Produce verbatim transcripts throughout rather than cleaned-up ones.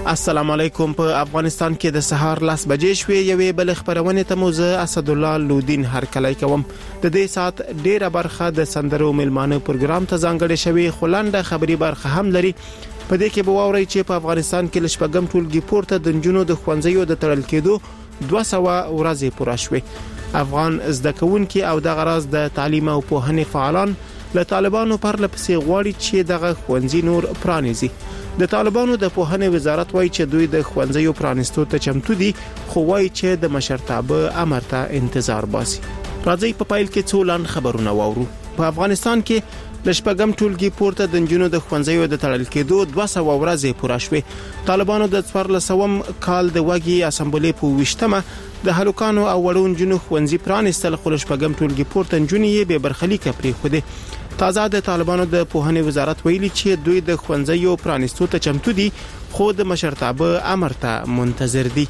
السلام علیکم. په افغانستان کې د سهار لاس بجې شوې یوې بل خبرونه ته مو زه اسد الله لودین هرکلی کوم. د دې سات ډیره برخه د سندرو ملمانه پروګرام ته ځانګړې شوې، خلانده خبري برخه هم لري. په دې کې به واورئ چې په افغانستان کې لشپږم ټولګي پورته د نجونو د ښوونځیو د تړل کېدو دوه سوه ورځې پوره شوې. افغان زده کوونکي او د غراز د تعلیم او پوهنې فعالان له طالبانو پر لپسې غواړي چې دغه ښوونځي نور پرانیزي. د طالبانو د پوهنې وزارت وایي چې دوی د ښوونځیو پرانیستو ته چمتو دي، خو وایي چې د مشرتابه امر ته انتظار باسي. راځي په پایل کې څو لاند خبرونه واورو. په افغانستان کې لشپږم ټولګي پورته د نجونو د ښوونځیو د تړل کېدو دوه سوه ورځې پوره شوې. طالبانو د څوارلسم کال د وګي اسمبلی په وشتمه د هلوکانو او وړو نجونو ښوونځي پرانیستل، خو لشپږم ټولګي پورته نجونې یې بې برخلیکه پرېښودې. تازه د طالبانو د پوهنې وزارت ویلي چې دوی د ښوونځیو پرانیستو ته چمتو دي، خو د مشرتابه امر ته منتظر دي.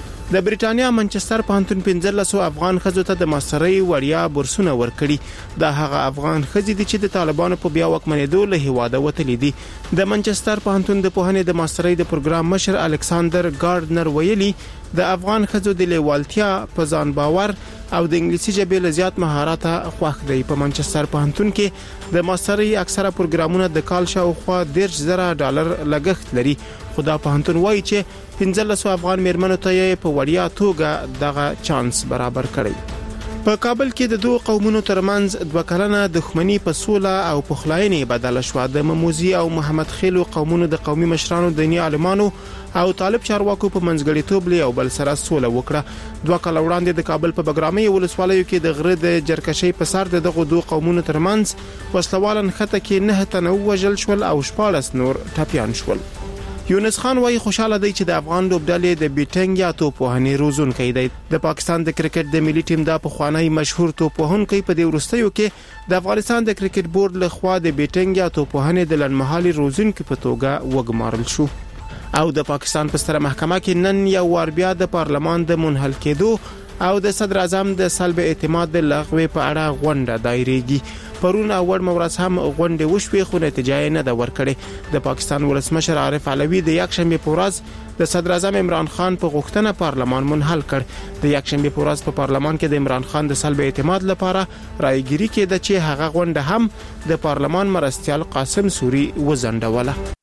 د بریټانیا منچستر پوهنتون پنځلسو افغان ښځو ته د ماسترۍ وړیا بورسونه ورکړي. دا هغه افغان ښځې دي چې د طالبانو په بیا واکمنېدو له هیواده وتلي دي. د منچستر پوهنتون د پوهنې د ماسترۍ د پروګرام مشر الکساندر ګارډنر ویلي د افغان ښځو د لیوالتیا، په ځان باور او د انګلیسي ژبې له زیات مهارت خوښ دی. په منچستر پوهنتون کې د ماسترۍ اکثره پروګرامونه د کال شاوخوا دېرش زره ډالر لګښت لري، خو دا پوهنتون وایي چې پنځلسو افغان میرمنو ته یې په وړیا توګه دغه چانس برابر کړی. په کابل کې د دوه قومونو ترمنځ دوه کلنه دښمنی په سوله او پخلاینې بدله شوه. د مموزي او محمد خیلو قومونو د قومي مشرانو، دیني عالمانو او طالب چارواکو په منځګړیتوب له یو بل سره سوله وکړه. دوه کال وړاندې د کابل په بګرامي ولسوالیو کې د غره د جرکشۍ په سر د دغه دوه قومونو ترمنځ وسلوالن خطه کې نه تنه وژل شول او شپاړس نور ټپيان شول. یونس خان وايي خوشاله دی چې د افغان لوبډلې د بیټنګ یا توپوهنې روزونکی دی. د پاکستان د کرکټ د ملي ټیم د پخوانی مشهور توپوهونکی په دې وروستیو کې د افغانستان د کرکټ بورډ له خوا د بیټنګ یا توپوهنې د لنډمهالي روزونکي په توګه وګمارل شو. او د پاکستان په ستره محکمه کې نن یو وار بیا د پارلمان د منحل کېدو او د صدر اعظم د سلب اعتماد د لغوه په اړه غونډه دایریږي. پرون او ور مورس هم غونډه وشوي، خو نتیجه یې نه ده ورکړې. د پاکستان ولسمشر عارف علوي د یکشنبه په ورځ د صدر اعظم عمران خان په غوښتنه پارلمان منحل کړ. د یکشنبه په ورځ په پارلمان کې د عمران خان د سلب اعتماد لپاره رایګيري کېده چې هغه غونډه هم د پارلمان مرستيال قاسم سوري وزندوله.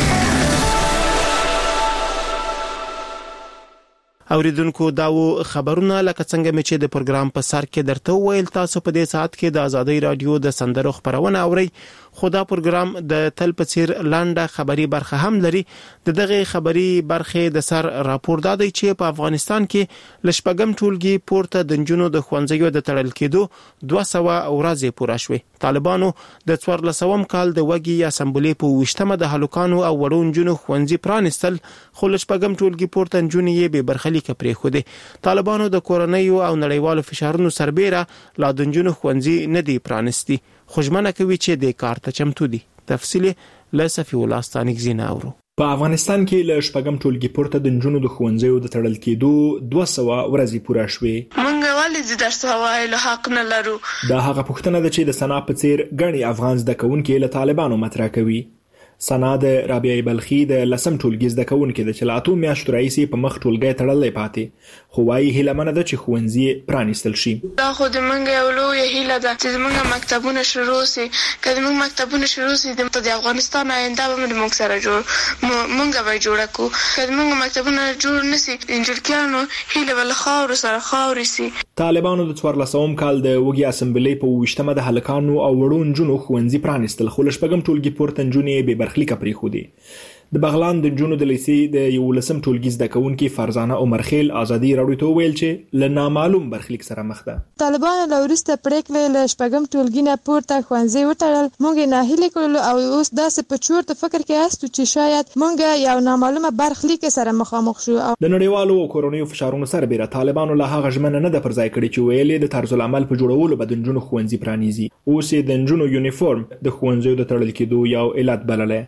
اوریدونکو داو خبرونه لکه څنګه مې چې د پروګرام په سر کې درته ویل، تاسو په دې ساعت کې د ازادي رادیو د سندرو خبرونه اورئ. خو دا پروګرام د تل په څیر لانډه خبري برخه هم لري. د دغه خبري برخه د سر راپور دادی چې په افغانستان کې لشپږم ټولګي پورته د نجونو د ښوونځیو د تړل کېدو دوه سوه ورځې پوره شوې. طالبانو د څوارلسم کال د وګي اسمبلی په وشتمه د هلوکانو او وړو نجونو ښوونځي پرانیستل، خو لشپږم ټولګي پورته نجونې یې به برخلیک پرېښودې. طالبانو د کورنیو او نړیوالو فشارونو سربېره لا د نجونو ښوونځي نه دي پرانیستي، خوشمنه کوي چې د کار ته چمتو دي. تفصیل له صفي الله ستانیک زینا اورو. په افغانستان کې له شپږم ټولګي پورته د نجونو د ښوونځیو د تړل کېدو دوه سوه ورځې پوره شوې. مونږ ولې درس وایلو حق نه لرو؟ دا هغه پوښتنه ده چې د سنا په څیر غني افغان زده کوونکي له طالبانو مطرح کوي. سنا د رابعه بلخي د لسم ټولګي زده کوونکي د چې له اتو میاشتو راهیسې په مخ ټولګی تړلی پاتې، خو وايي هیله منه ده چې ښوونځي پرانیستل شي. دا خو د موږ یو لویه هیله ده چې زموږ مکتبونه شروع سي. که زموږ مکتبونه شروع سي د افغانستان آینده به موږ سره جوړ موږ به جوړه کړو. که زموږ مکتبونه جوړ نسي، انجلکیانو هیله به له خاورو سره خاورې سي. طالبانو د څوارلسم کال د وګي اسمبلی په وشتمه د هلکانو او وړو نجونو ښوونځي پرانیستل، خو له شپږم ټولګي پورته نجونې بې برخلیکه پرېښودې. د بغلان د نجونو د لیسې د یولسم ټولګي زده کوونکي فرزانه عمر خیل ازادي راډیو ته ویل چې له نامعلوم برخلیک سره مخ ده. طالبانو له وروسته پریکړې له شپږم ټولګي نه پورته ښوونځي وتړل. موږ یې ناهیلي کړلو او اوس داسې په چورت فکر کې استو چې شاید موږ یو نامعلومه برخلیک سره مخامخ شو. د نړیوالو او کورنیو فشارونو سربېره طالبانو له هغه ژمنه نه ده پر ځای کړې چې ویلې د طرز العمل په جوړولو به د نجونو ښوونځي پرانیزي. اوس یې د نجونو یونیفورم د ښوونځیو د تړل کېدو یو علت بللی.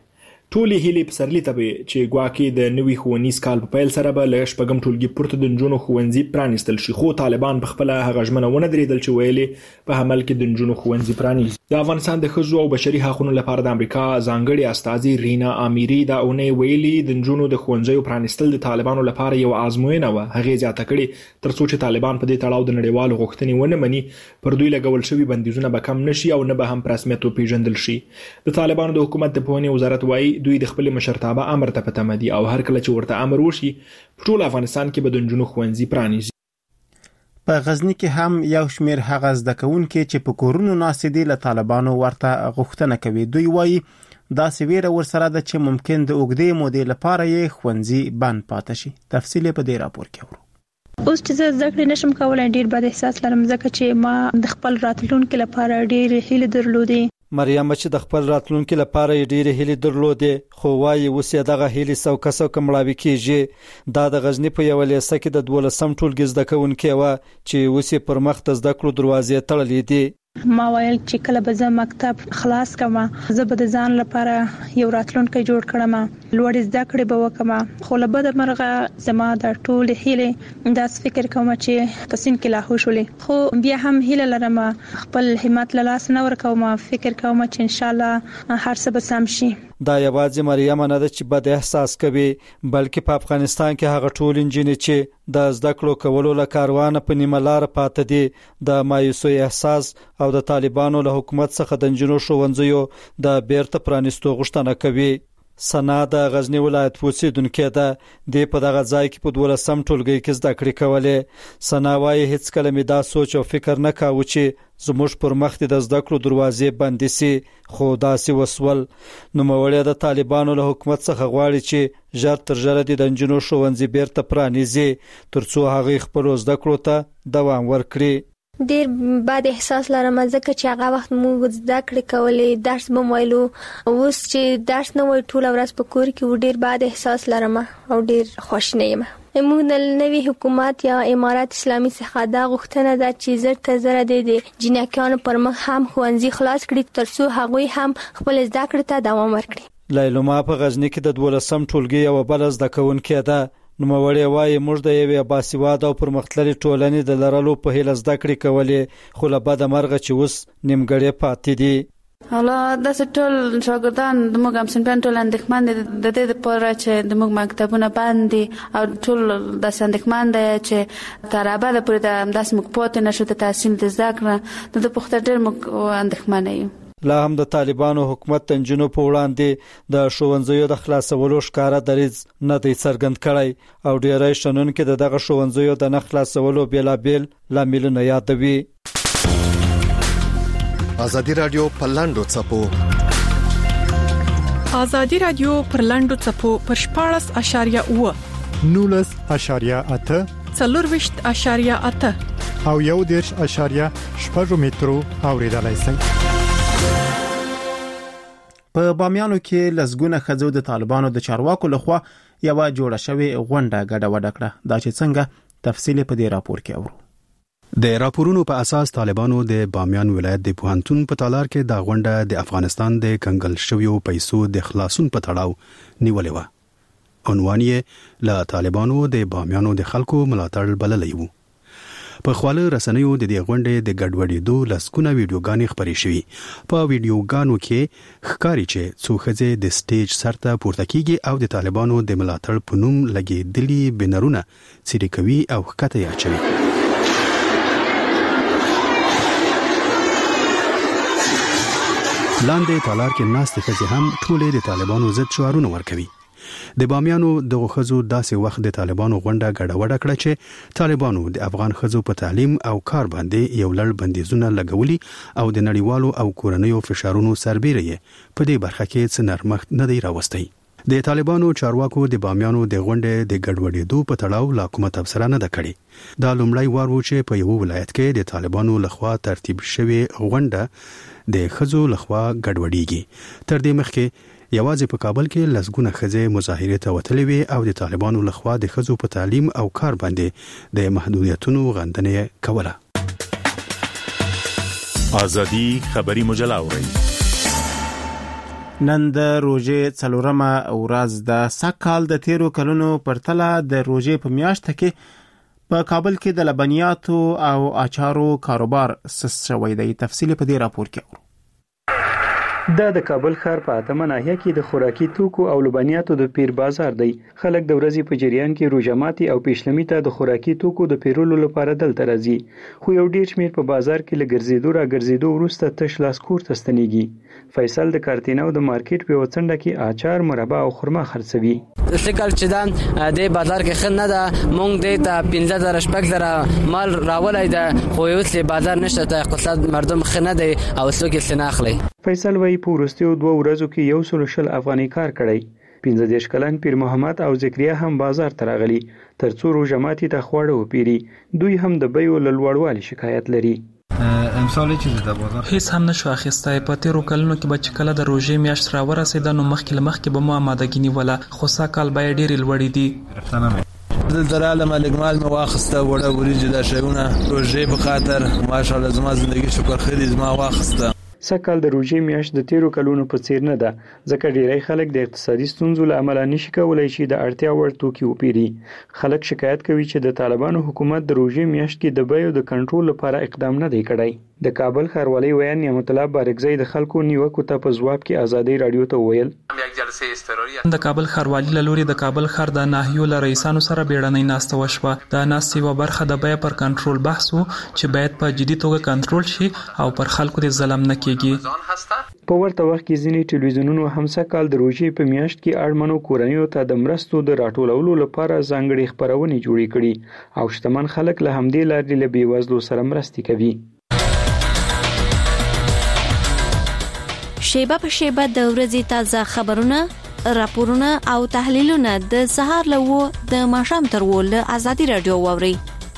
ټولې هیلې پسرلي ته چې ګواکې د نوي ښوونیز کال په پیل سره به له شپږم ټولګي پورته د نجونو ښوونځي پرانیستل شي، خو طالبان په خپله هغه ژمنه ونه درېدل چې ویلې په عمل کې د نجونو ښوونځي پرانیزي. د افغانستان د ښځو او بشري حقوقو لپاره د امریکا ځانګړې استازي رینا امیری دا اونۍ ویلي د نجونو د ښوونځیو پرانیستل د طالبانو لپاره یو آزموینه وه. هغې زیاته کړې تر څو چې طالبان په دې تړاو د نړیوالو غوښتنې ونه مني، پر دوی لګول شوي بندیزونه به کم نشي او نه به هم په رسمیت وپېژندل شي. د طالبانو د حکومت د پوهنې وزارت وایي دوی د خپل مشرتابه امر ته په تمه دي او هر کله چې ورته امر وشي په ټول افغانستان کې به د نجونو ښوونځي پرانیزي. په غزنی کې هم یو شمیر هغه زده کوونکي چې په کورونو ناست دي له طالبانو ورته غوښتنه کوي. دوی وایي دا سویره ورسره ده چې ممکن د اوږدې مودې لپاره یې ښوونځي بند پاتې شي. تفصیل په دې راپور کې اورو. اوس چې زه زده کړې نشم کولای ډیر بد احساس لرم ځکه چې ما د خپل راتلونکي لپاره ډیر هیله درلودې. مریم چې د خپل راتلونکي لپاره ډېرې هیلې درلودې خو وایي اوس یې دغه هیلې څوکه څوکه مړاوې کېږي. دا د غزني په یوه لیسه کې د دولسم ټولګي زده کوونکې وه چې اوس یې پر مخ د زده کړو دروازې تړلې دي. ما ویل چې کله به زه مکتب خلاص کړم زه به د ځان لپاره یو راتلونکی جوړ کړم، لوړ زده کړې به وکړم. خو له بده مرغه زما د ټولې هیلې داس فکر کوم چې په سین کې لاهو شولې، خو بیا هم هیله لرم خپل همت له لاس نه ورکوم، فکر کوم چې ان شاء الله هر څه به سم شي. دا یوازې مریم نه ده چې بد احساس کوي، بلکې په افغانستان کې هغه ټول انجینې چې د زده کړو کولو له کاروانه په نیمه لار پاتې دي د مایوسۍ احساس او د طالبانو له حکومت څخه د نجونو ښوونځیو د بیرته پرانیستو غوښتنه کوي. سنا د غزنی ولایت اوسیدونکې ده، د په دغه ځای کې په دولسم ټولګي کې زده کړې کولې. سنا وايي هیڅ کله مې دا سوچ او فکر نه کاوه چې زموږ پر مخ د زده کړو دروازې بندې سي، خو داسې وسول. نوموړی د طالبانو له حکومت څخه غواړي چې ژر تر ژره د نجونو ښوونځي بیرته پرانیزي تر څو هغوی خپلو زده کړو ته دوام ورکړي. ډیر بد احساس لرم ځکه چې هغه وخت موږ زده کړې کولې، درس به ویلو، اوس چې درس نه وای ټول ورځ په کور کې ډیر بد احساس لرم او ډیر خوشنه یم. موږ د نوي حکومت یا امارات اسلامي څخه دا غوښتنه ده چې زر تر زره د جنکیانو پر مخ هم ښوونځي خلاص کړي تر څو هغوی هم خپل زده کړې ته دوام ورکړي. لیلما په غزنی کې د دولسم ټولګي یوه بله زده کوونکې ده. نوموړی وایي موږ د یوې باسواده او پرمختللې ټولنې د لرلو په هیله زده کړې کولې، خو له بده مرغه چې اوس نیمګړې پاتې دي. حالا داسې ټول شاګردان د موږ همصنفیان ټول اندېښمن دي د دې لپاره چې د موږ مکتبونه بند دي او ټول داسې اندېښمن دی چې تر ابده پورې داسې موږ پاتې نشو د تحصیل د زده کړه د په خاطر ډېر موږ اندېښمن یو. لا هم د طالبانو حکومت د نجونو په وړاندې د ښوونځیو د خلاصولو ښکاره دریځ نه دی څرګند کړی او ډېری شنونکي د دغه ښوونځیو د نه خلاصولو بېلابېل لاملونه یادوي. ازادي راډیو پر لاندو څپو ازادي راډیو پر لاندو څپو پر شپاړس اشاریه اوه نولس اشاریه اته څلورویشت اشاریه اته او یو دېرش اشاریه شپږ مترو اوریدلای شئ. په بامیانو کې لسګونه ښځو د طالبانو د چارواکو لخوا یوه جوړه شوې غونډه ګډه وډه کړه. دا چې څنګه تفصیل په دې راپور کې اورو. د راپورونو په اساس طالبانو د بامیان ولایت د پوهنتون په تالار کې د غونډه د افغانستان د کنګل شویو پیسو د خلاصون په تړاو نیولې و. عنوان یې له طالبانو د بامیانو د خلکو ملاتړ بللی و. په خواله رسنیو د دې غونډې د ګډوډېدو لسګونه ویډیوګانې خپرې شوي. په ویډیوګانو کې ښکاري چې څو ښځې د سټیج سر ته پورته کیږي او د طالبانو د ملاتړ په نوم لګېدلي بنرونه څیرې کوي او ښکته یې اچوي. لاندې تالار کې ناستې ښځې هم ټولې د طالبانو ضد شعارونه ورکوي. د بامیانو د ښځو داسې وخت د طالبانو غونډه ګډوډه کړه چې طالبانو د افغان ښځو په تعلیم او کار باندې یو لړ بندیزونه لګولي او د نړیوالو او کورنیو فشارونو سربیره یې په دې برخه کې څه نرمښت نه دی راوستی. د طالبانو چارواکو د بامیانو د غونډې د ګډوډېدو په تړاو لا کومه تبصره نه ده کړې. دا لومړی وار و چې په یو ولایت کې د طالبانو لخوا ترتیب شوی غونډه د ښځو لخوا ګډوډېږي. تر دې مخکې یوازې په کابل کې لسګونه ښځې مظاهرې ته وتلې وې او د طالبانو لخوا د ښځو په تعلیم او کار باندې د محدودیتونو غندنه کوله. ازادي خبري مجله اوري. نن د روزې څلورمه ورځ د سکهال د تیرو کلونو پرتله د روزې په میاشت کې په کابل کې د لبنیاتو او اچارو کاروبار سس شوی دی. تفصیل په دې راپور کې اورو. دا د کابل ښار په اتمه ناحیه کې د خوراکي توکو او لبنیاتو د پیر بازار دی. خلک د ورځې په جریان کې روژه ماتي او پیشلمي ته د خوراکي توکو د پیرولو لپاره دلته راځي. خو یو ډیر شمیر په بازار کې لګرځېدو را ګرځېدو وروسته تش لاس کور ته ستنېږي. فیصل د کارتینو د مارکیټ په وڅنډه کې اچار، مربا او خرما خرڅوي. فکر چې دا د بازار کې خنه ده مونږ دې ته پنځه زره شپږ زره مال راولای ده، خو یو څه بازار نشته ته اقتصاد مردم خنه دی او څوک یې سناخلي. فیصل وایي په وروستیو دوه ورځو کې یو سل شل افغاني کار کړی. پنځه دېرش کلن پیر محمد او ذکریا هم بازار ته راغلي ترڅو روژه ماتي ته خواړه وپیري. دوی هم د بیو له لوړوالي شکایت لري. امسال چې د بازار هیڅ هم نشو اخیستای. په تیرو کلونو کې به چې کله د روژې میاشت را ورسېده نو مخکې له مخکې به مو آمادګي نیوله، خو سږکال بیې ډېرې لوړې دي. دلته راغلم لګمال مې واخیسته، وړه وریجې دا شیونه روژې په خاطر ماشاءالله زما زندګي شکر خیر زما واخیسته. سږکال د روژې میاشت د تیرو کلونو په څیر نه ده، ځکه ډیری خلک د اقتصادي ستونزو له امله نشي کولای چې د اړتیا وړ توکي وپیري. خلک شکایت کوي چې د طالبانو حکومت د روژې میاشت کې د بیو د کنټرول لپاره اقدام نه دی کړی. د کابل ښاروالۍ ویان نعمت الله بارکزی د خلکو نیوکو ته په ځواب کې ازادي رادیو ته وویل د کابل ښاروالۍ له لوري د کابل ښار د ناحیو له رئیسانو سره بیړنۍ ناسته وشوه. د ناستې یوه برخه د بیې پر کنټرول بحث و چې باید په جدي توګه کنټرول شي او پر خلکو د ظلم نه کیږي. په ورته وخت کې ځینې ټلویزیونونو هم سږکال د روژې په میاشت کې اړمنو کورنیو ته د مرستو د راټولولو لپاره ځانګړې خپرونې جوړې کړي او شتمن خلک له همدې لارې له بېوزلو سره مرستې کوي. شیبه په شیبه د ورځې تازه خبرونه، راپورونه او تحلیلونه د سهار له و د ماښام تر و له ازادي رادیو واوري.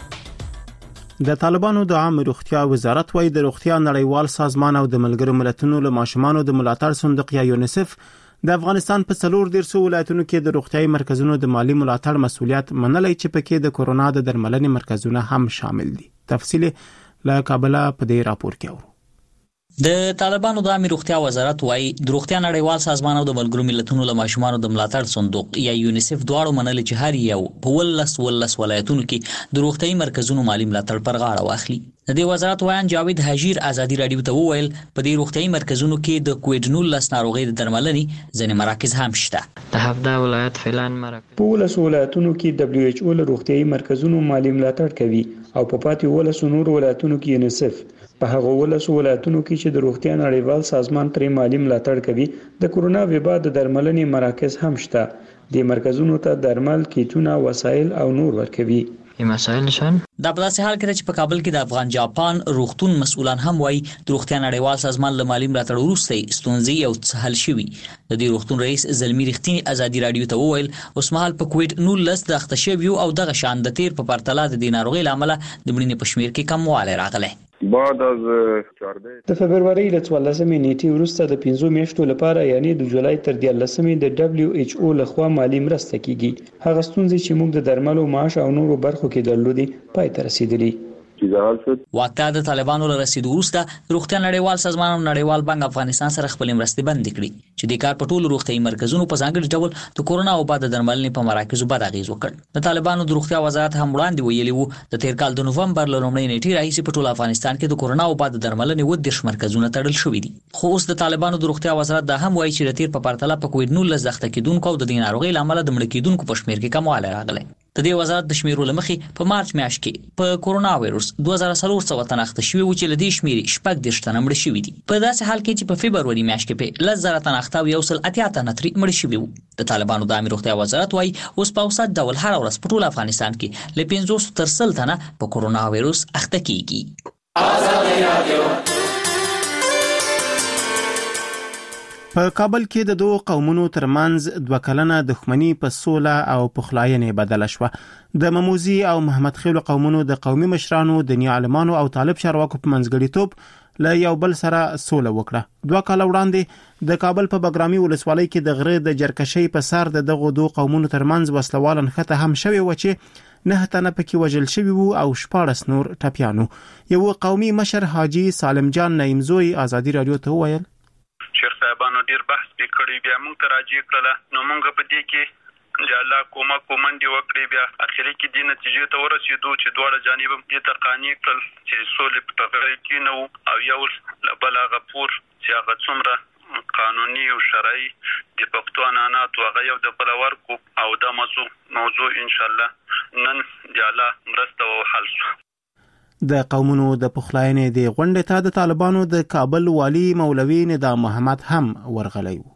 د طالبانو د عامه روغتیا وزارت وايي د روغتیا نړیوال سازمان او د ملګرو ملتونو له ماشومانو د ملاتړ صندوق یا یونیسف د افغانستان په څلور دیرشو ولایتونو کې د روغتیايي مرکزونو د مالی ملاتړ مسؤلیت منلای چې پکې د کورونا د درملنې مرکزونه هم شامل دي. تفصیل له کابل په دې راپور کې اورو. د طالبانو د عامه روغتیا وزارت وايي د روغتیا نړیوال سازمان او د ملګرو ملتونو له ماشومانو د ملاتړ صندوق یا یونیسف دواړو منل چې هر یو په ولس ولس ولایتونو کې د روغتیايي مرکزونو مالی ملاتړ پر غاړه واخلي. د دې وزارت وایي جاوید حجیر ازادي رادیو ته وویل په دې روغتیايي مرکزونو کې د کووډ نولس ناروغي د درملنې ځینې مراکز هم شته. د هفده ولایت فعلان مرکز په ولس ولایتونو کې دبليو ایچ او له روغتیايي مرکزونو مالی ملاتړ کوي او په پاتې ولس نور ولایتونو کې یونیسف. په هغه ولسو ولایتونو کې چې د روغتیا نړیوال سازمان پرې مالی ملاتړ کوي د کورونا وبا د درملنې مراکز هم شته. د مرکزونو ته درمل، کیټونه، وسایل او نور ورکوي. مسائل شان دا په داسې حال کې چې په کابل کې د افغان جاپان روغتون مسؤلان هم وایي د روغتیا نړیوال سازمان له مالی ملاتړ وروسته ستونزې یو څه حل شوي. د دې روغتون رئیس زلمی رښتینی ازادي رادیو ته وویل اوس مهال په کووډ نولس د اخته شویو او دغه شان د تیر په پرتله د دې ناروغۍ له امله د مړینې په شمیر کې کموالی راغلی. بعد از د فبرवरी له څوارلسمې نیټې وروسته د پنځو میاشتو لپاره یعنی د جولای تر دیارلسمې د دبليو ایچ او لخوا مالی مرسته کیږي. هغه ستونزې چې موږ د درملو، معاش او نورو برخو کې درلودي پای ته رسیدلي. واقعا د طالبانو له رسیدو وروسته روغتیا نړیوال سازمان او نړیوال بانک افغانستان سره خپل مرستې بندې کړې چې د کار په ټولو روغتیايي مرکزونو په ځانګړي ډول د کورونا وبا د درملنې په مراکزو بد اغېز وکړ. د طالبانو د روغتیا وزارت هم وړاندې ویلي وو د تیر کال د نوفمبر له لومړۍ نیټې راهیسې په ټول افغانستان کې د کورونا وبا د درملنې اووه دېرش مرکزونه تړل شوي دي. خو اوس د طالبانو د روغتیا وزارت دا هم وایي چې د تیر په پرتله په کووډ نولس د اخته کېدونکو او د دې ناروغۍ له امله د مړه کېدونکو په شمیر کې کموالی راغلی. د دې وزارت د شمیرو له مخې په مارچ میاشت کې په کورونا وایروس دوه زره څلور سوه تنه اخته شوي وو چې له دې شمیرې شپږ دېرش تنه مړه شوي دي. په داسې حال کې چې په فبروري میاشت کې په لس زره تنه اخته او یو سل اتیا تنه ترې مړه شوي وو. د طالبانو د عامه روغتیا وزارت وایي اوس په اوسط ډول هره ورځ په ټول افغانستان کې له پنځوس تر سل تنه په کورونا وایروس اخته کیږي. ازادي رادیو په کابل کې د دوه قومونو ترمنځ دوه کلنه دښمنی په سوله او پخلاینې بدله شوه. د مموزي او محمد خیل قومونو د قومي مشرانو، دیني عالمانو او طالب چارواکو په منځګړیتوب له یو بل سره سوله وکړه. دوه کال وړاندې د کابل په بګرامي ولسوالۍ کې د غره د جرکشۍ په سر د دغه دوه قومونو ترمنځ وسلوال نښته هم شوی و چې نه تنه پکې وژل شوی وو او شپاړس نور ټپیانو. یو قومي مشر حاجی سالم جان نعیمزوی ازادي رادیو ته وویل شیخ صاحبانو ډیر بحث وکړي بیا موږ ته راجع کړله نو موږ په دې کې د الله کومک کومندې وکړې بیا اخري کې دې نتیجې ته ورسېدو چې دواړه جانب هم دې ته قانع کړل چې سولې په ټغر کې نه وو او یو له بل هغه پور چې هغه څومره قانوني او شرعي د پښتو عنعناتو هغه یو د بل ورکو او دا موضوع موضوع انشاءالله نن د الله مرسته او حل شو. د قومونو د پخلاینې د غونډې ته د طالبانو د کابل والی مولوي نظام محمد هم ورغلی و.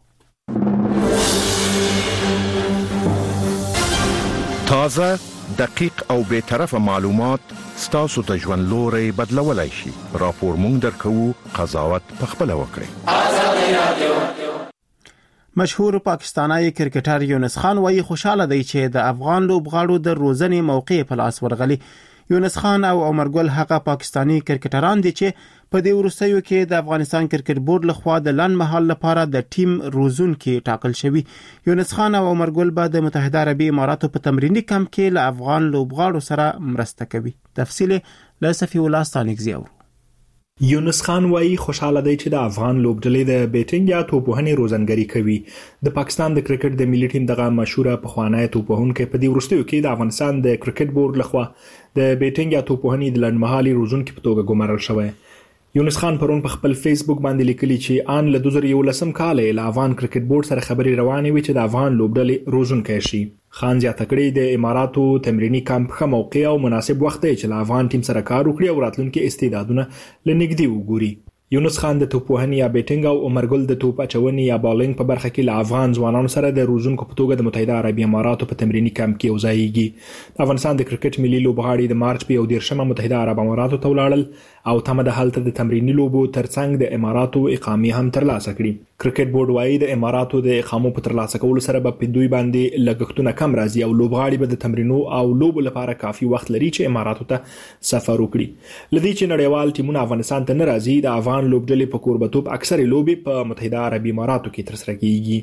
تازه، دقیق او بے طرفه معلومات ستاسو ته ژوند لوري بدلولای شي. راپور مونږ درکوو، قضاوت پخپله وکړئ. مشهور پاکستانی کرکټر یونس خان وایي خوشاله دی چې د افغان لوبغاړو د روزنې موقع په لاس ورغلی. یونس خان او عمر ګل هغه پاکستانی کرکټران دي چې په دې وروستیو کې د افغانستان کرکټ بورډ لخوا د لنډ مهال لپاره د ټیم روزونکي ټاکل شوی. یونس خان او عمر ګل به د متحده عربي اماراتو په تمرینی کمپ کې له افغان لوبغاړو سره مرسته کوي. تفصیل له صفی الله ستانکزی اورو. یونس خان وایي خوشاله دی چې د افغان لوبډلې د بیټینګ یا توپوهنې روزنګري کوي. د پاکستان د کرکټ د ملي ټیم دغه مشهوره پخوانی توپوهونکی په دې وروستیو کې د افغانستان د کرکټ بورډ لخوا د بیټینګ یا توپوهنې د لنډمهالي روزونکي په توګه ګمارل شوی. یونس خان پرون په خپل فیسبوک باندې لیکلي چې آن له دوه زره یولسم کال له افغان کرکټ بورډ سره خبرې روانې وي چې د افغان لوبډلې روزونکی شي. خان زیاته کړې د اماراتو تمرینی کمپ ښه موقع او مناسب وخت دی چې له افغان ټیم سره کار وکړي او راتلونکي استعدادونه لنګدي وګوري. یونس خان د توپوهنې یا بیټینګ او عمر ګل د توپ اچونې یا بالینګ په برخه کې له افغان ځوانانو سره د روزونکو په توګه د متحده عربي اماراتو په تمرینی کمپ کې وځایږي. افغانستان د کرکټ ملي لوبغاړي د مارچ په یو دیرشمه متحده عرب اماراتو ته ولاړل او تمه د هلته د تمرینی لوبو ترڅنګ د اماراتو اقامه هم ترلاسه کړي. کرکټ بورډ وايي د اماراتو د اقامو په ترلاسه کولو سره به په دوی باندې لګښتونه کم راځي او لوبغاړي به د تمرینو او لوبو لپاره کافي وخت لري چې اماراتو ته سفر وکړي. لدی چې نړیوال ټیمونه افغانستان ته نه راځي د افغان لوبډلې په کوربتوب اکثره لوبي په متحده عربي اماراتو کې ترسره کیږي.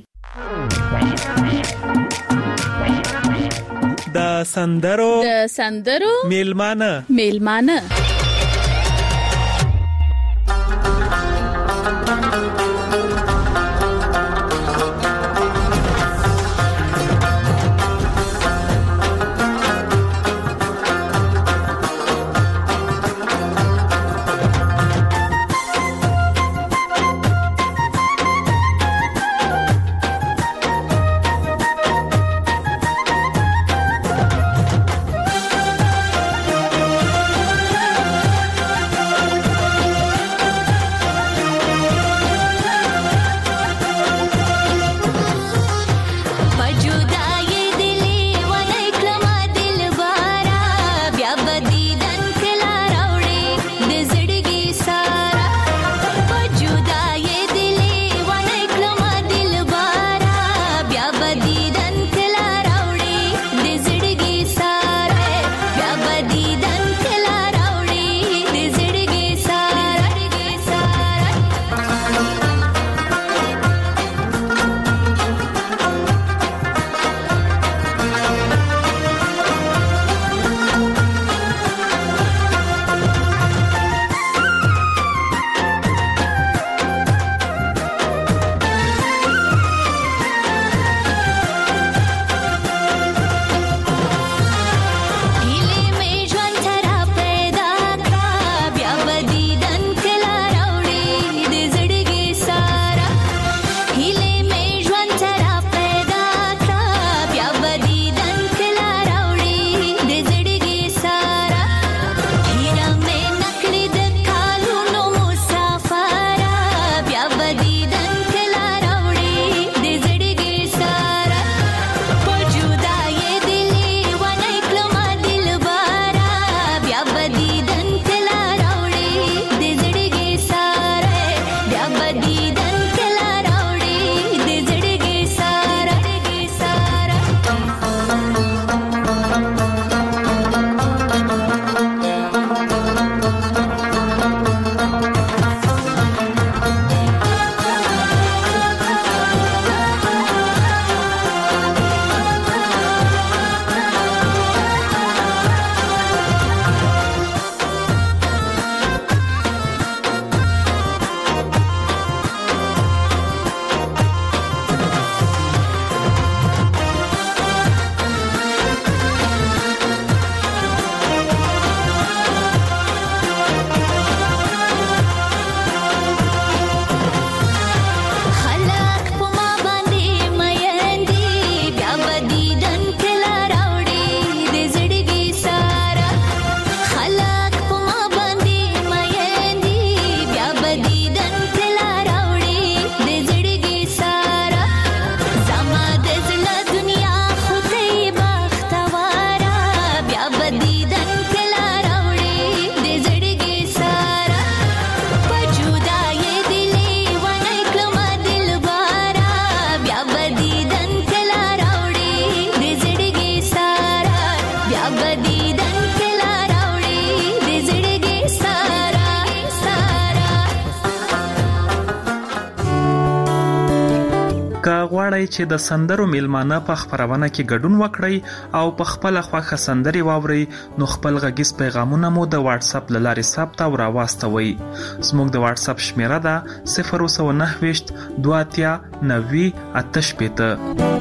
د سندرو د سندرو میلمانه میلمانه که غواړئ چې د سندرو میلمانه په خپرونه کې ګډون وکړئ او په خپل خوښه سندرې واورئ نو خپل غږیز پیغامونه مو د واتس اپ له لارې ثبت او راواستوئ. زموږ د واتس اپ شمیره ده صفر اووه نهه ویشت دوه اتیا نوي اته شپېته.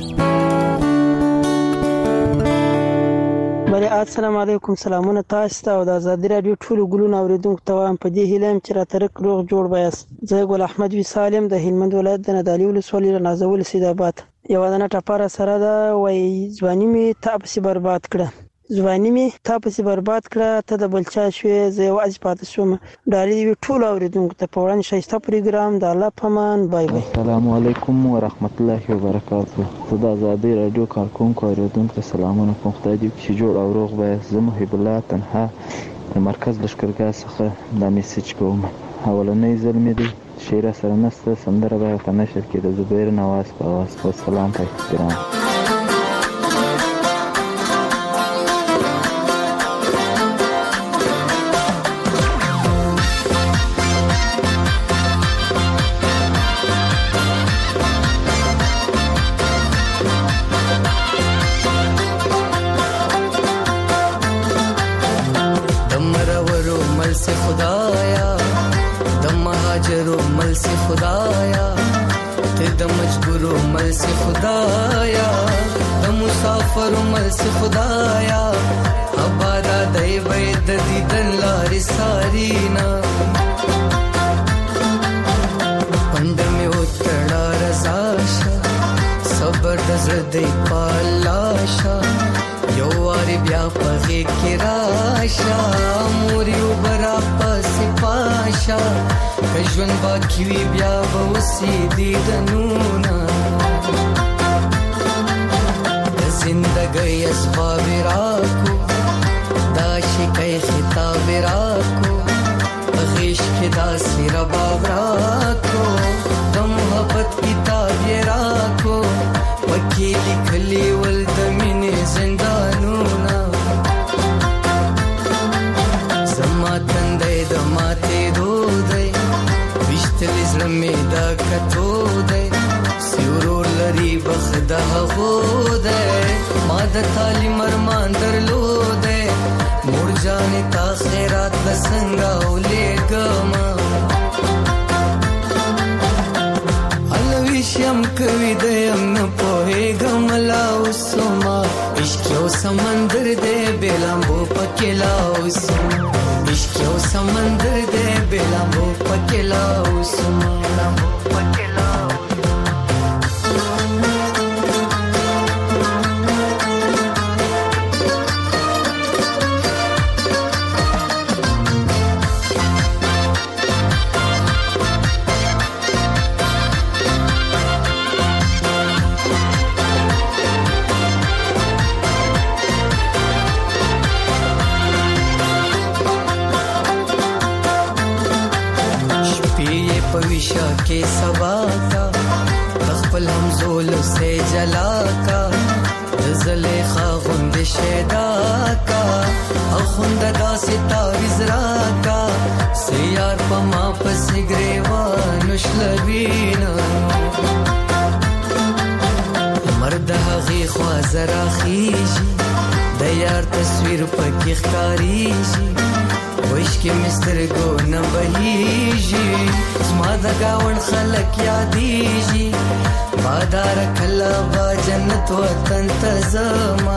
بله السلام علیکم، سلامونه تاسو ته او د آزادي رادیو ټولو ګلونو اوریدونکو ته وایم په دې هیله یم چې راترک روغ جوړ بایاست. زه ګل احمد وصال یم د هلمند ولایت د نادعلي ولسوالۍ له نازول سیدآباد. یوه دانه ټپره سره ده، وایي ځواني مې تا پسې برباد کړه، ځواني مې تا پسې برباد کړه، ته د بل چا شوې زه یوازې پاتې شوم. ډالۍ دې وي ټولو اوریدونکو ته په وړاندې ښایسته پروګرام د الله په امان. بای بای. السلام علیکم ورحمت الله وبرکاته. زه د آزادۍ راډیو کارکونکو اوریدونکو ته سلامونه کوم. خدای دې وکړي چې جوړ او روغ بایاست. زه محب الله تنها د مرکز لښکرګاه څخه دا میسج کوم. اولنی ځل مې دی شعر سره نسته، سندره به په نشر کې د زبیر نواز په اواز. په سلام په احترام. ژوند باقی وی بیا به وسی دیدنونه د زندګۍ اسباب راکو دا شکای خطاب راکو غیش کې دا سیر باب راکو د محبت کتاب راکو وکی لیکلی ول د مینې زندانونه زما تندې د ماتې دودې وشتلی زړه مې دا کتو دی سیورور لري بخت د هغو دی ما د تعلیم ارمان درلودی مور جانې تا خیرات له څنګه ولیږمه هلویش یم کوي د یم نه پوهېږم لا اوسما عشق یو سمندر دی بې لامبو پکې لا اوسما عشق یو سمندر دی بې لامبو پکې لا اوسما پکې لا पविशा के सबा का तखपल हम जोल से जला का ज़लेखा गुंद शेदा का अखुंद दा सिताविज रा का सियार पमा पसिग्रेवा नुशलबीना मर्द हगी ख्वाजरा खीजी दयार तस्वीर पकी खकारीजी وش کې مستر کو نه بهيږي زما د گاون خلک یادېږي بادار کله با جنت وطن ته زما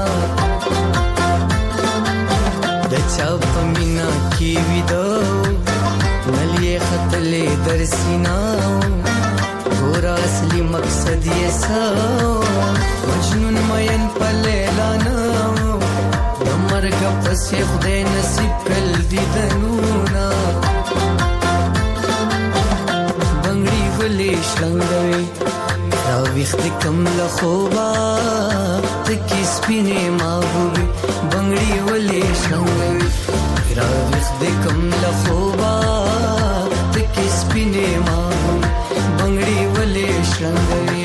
د چا په مینا کې ویدو نلې خطلې در سینا ګور اصلي مقصد یې سو مجنون مین په لیلا نه مرګ پسې خدای نصیب کړل دیدنونه بنګړي ولې شلنګوي دا وخت کم له خوبا تکي سپینې ماغوي بنګړي ولې شلنګوي دا وخت کم له خوبا تکي سپینې ماغوي بنګړي ولې شلنګوي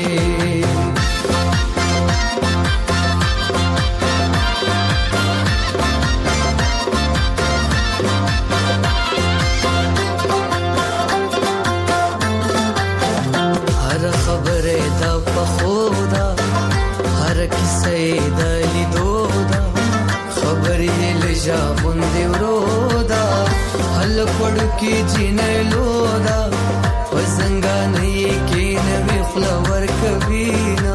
کې جنلو دا وزنګانې کې نوې خلور کبینا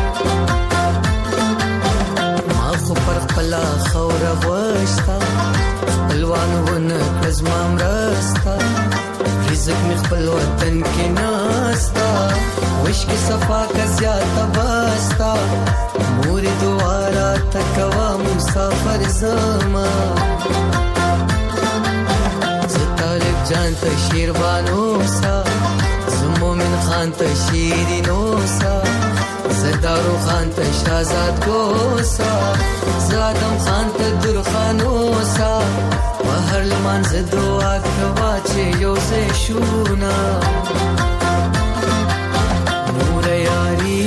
ما خو پر خپل خور غوښتا خپلوان ونه کزما مرستا رزق می خپل وطن کې ناستا وش کې صفا کا زیاته باستا مور دوارا تکوا مسافر زما زطالب جان ته شیربانو سا زمومن خان ته شیرینو سا زدارو خان ته شازاد کو سا زادم خان ته درخانو سا وهر لمن ز دعا کوا چې یو زه شونا نور یاري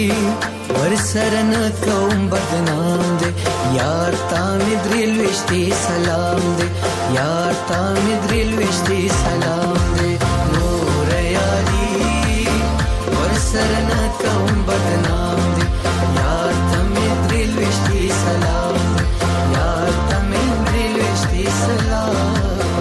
ورسرن کوم بدنام دے یار تا می درل وشتي سلام دے یار تا می درل وشتي سلام دے نور یاري ورسرن کوم بدنام دے یار تا می درل وشتي سلام دے یار تا می درل وشتي سلام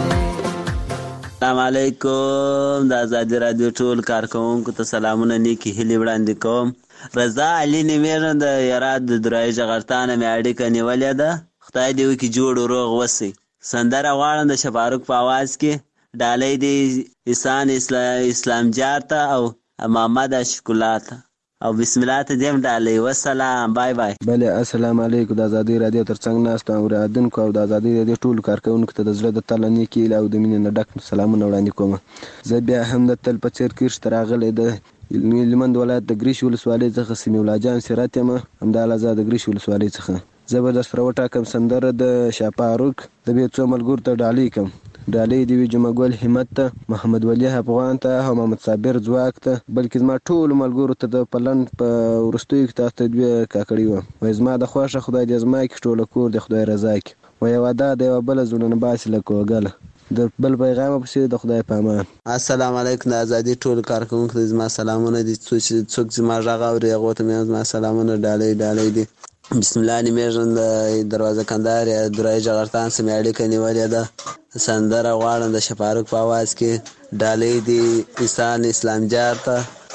السلام علیکم د آزادی رادیو ټول کارکونکو ته سلامونه نیکی هیلې وړاندې کوم. رضا علي نیمېږم د یراد د درایي جغرتانه مې اړیکه نیولې ده. خدای دې وکړي جوړ روغ وسئ. سندره غواړم د شفاروق په آواز کې ډالۍ دې احسان اسلام جار ته او محمد اشکلا ته او بسم الله ته دیم ډالۍ. وسلام بای بای. بله السلام علیکم. د آزادۍ رادیو ترڅنګ ناستو اورېدونکو او د آزادۍ رادیو ټولو کارکوونکو ته د زړه د تله نیکې هیلې او د مینې نه ډک سلامونه وړاندې کوم. زه بیا هم د تل په څېر کښت ته راغلی د هلمند ولایت د ګریش ولسوالۍ څخه سمیع الله جان سرات یم. همداراز د ګریش ولسوالۍ څخه زه به درسره وټاکم سندره د شاپاروک د بیا څو ملګرو ته ډالۍ کړم. ډالۍ دې وي جمعه ګل همت ته، محمد ولی افغان ته او محمد صابر ځواک ته، بلکې زما ټولو ملګرو ته د پلن په وروستیو کې تاسو ته دوې کاکړي وم. وایي زما د خوښه خدای دې زما کې ټوله کور د خدای رضا کې. وایي یوه دا د یوه بله زړونه باسي لکه وګله د بل پیغام پسې د خدای په امان. السلام علیکم. د آزادي ټول کارکوونکو ته زما سلامونه دي. څوک زما غږ اوري هغو ته مې زما سلامونه ډالۍ ډالۍ دي. بسم الله نیمېږم د دروازه کندهار یا درایي جغرتان سره مې اړیکه نیولې ده. سندره غواړم د شفاروق په آواز کې ډالۍ دي احسان اسلام جار ته،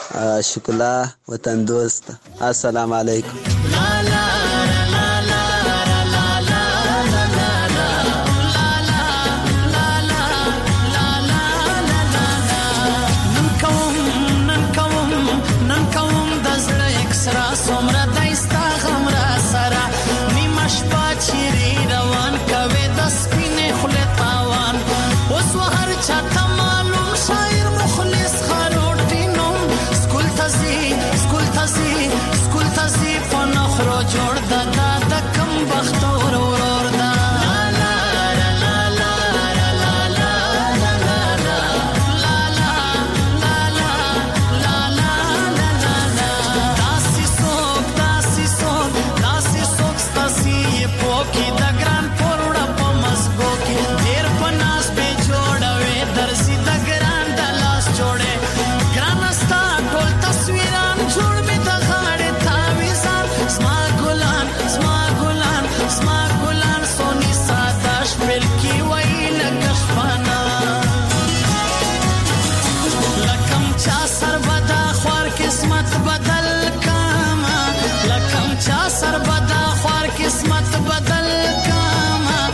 شکلا وطن دوست. السلام علیکم.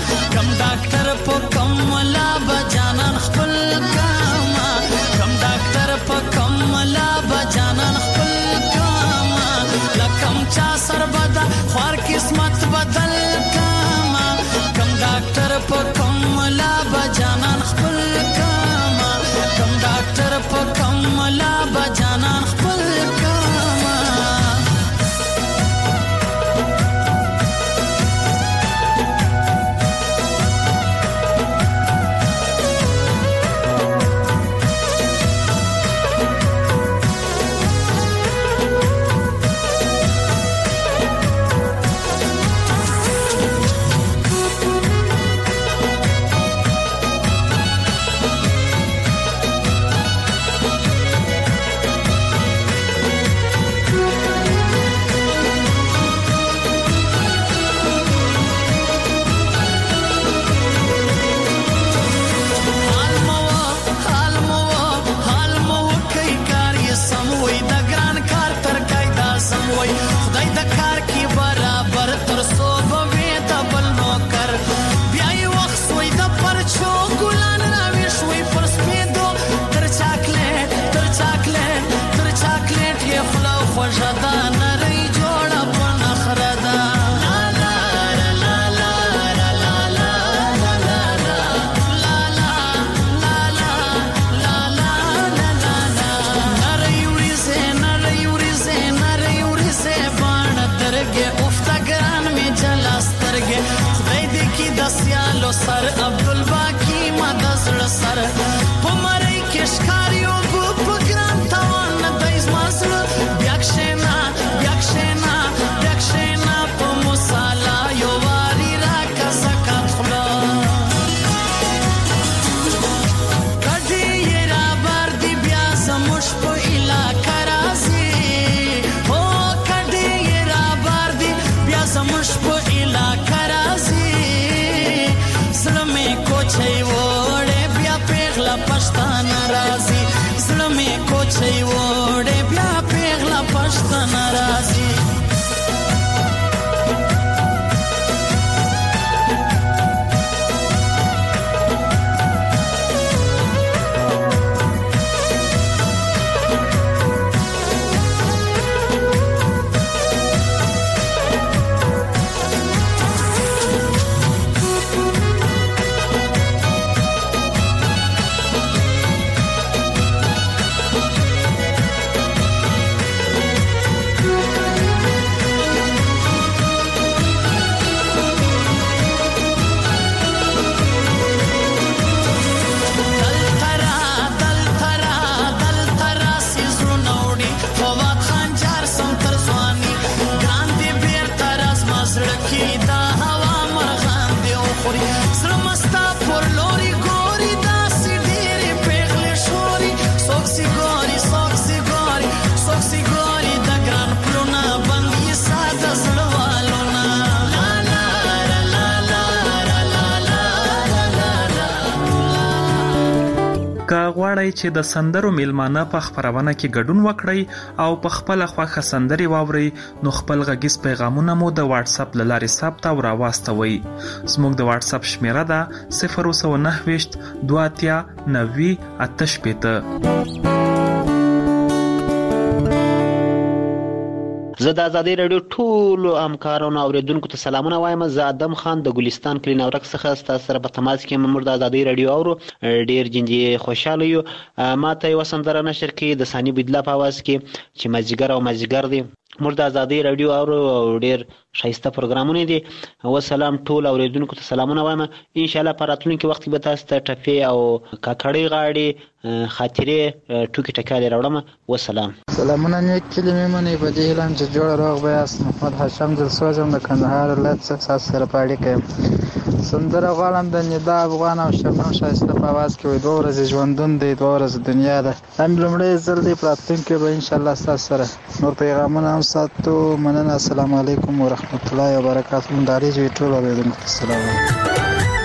ډاکټر غواړئ چې د سندرو میلمانه په خپرونه کې ګډون وکړئ او په خپل خوښه سندري واورئ نو خپل غږیز پیغامونه مو د واتس اپ له لارې ثبت او راواستوئ. زموږ د واتس اپ شمیره ده صفر سو نهه ویشت دوه اتیا نوي اته شپېته. زه د ازادي رادیو ټولو همکارانو او اوریدونکو ته سلامونه وایم. زه ادم خان د ګلستان کلی نورک څخه ستاسو سره په تماس کې یم. موږ د ازادي رادیو اورو ډیر جندي خوشاله یو. ما ته یو سندره نشر کې د ثاني بدلا په आवाज کې چې مازیګر او مازیګر دی. موږ د ازادي رادیو اورو ډیر شایسته پروګرامونه دي. و سلام ټول اوریدونکو ته سلامونه وایم. ان شاء الله په راتلونکي وخت به تاسو ته ټپي او کاکړی غاړي خاطرې ټوکی ټکالې راوړم. و سلام. سلامونه نیک کلمې منې په دې اعلان چې جوړ روغ بیاست. محمد هاشم دلسوزم د کندهار ولایت څخه تاسو سره په اړیکه یم. سندره غواړم د ندا افغان او شبنم شایسته په आवाज کې وي. دوه ورځې ژوندون دی دوه ورځې دنیا ده. هم لومړی ځل دی په راتلونکي به ان شاء الله تاسو سره نور پیغامونه هم ساتو. مننه. السلام علیکم ورحمت الله وبرکاته. منداري جوړ ټول اوریدونکو ته سلام.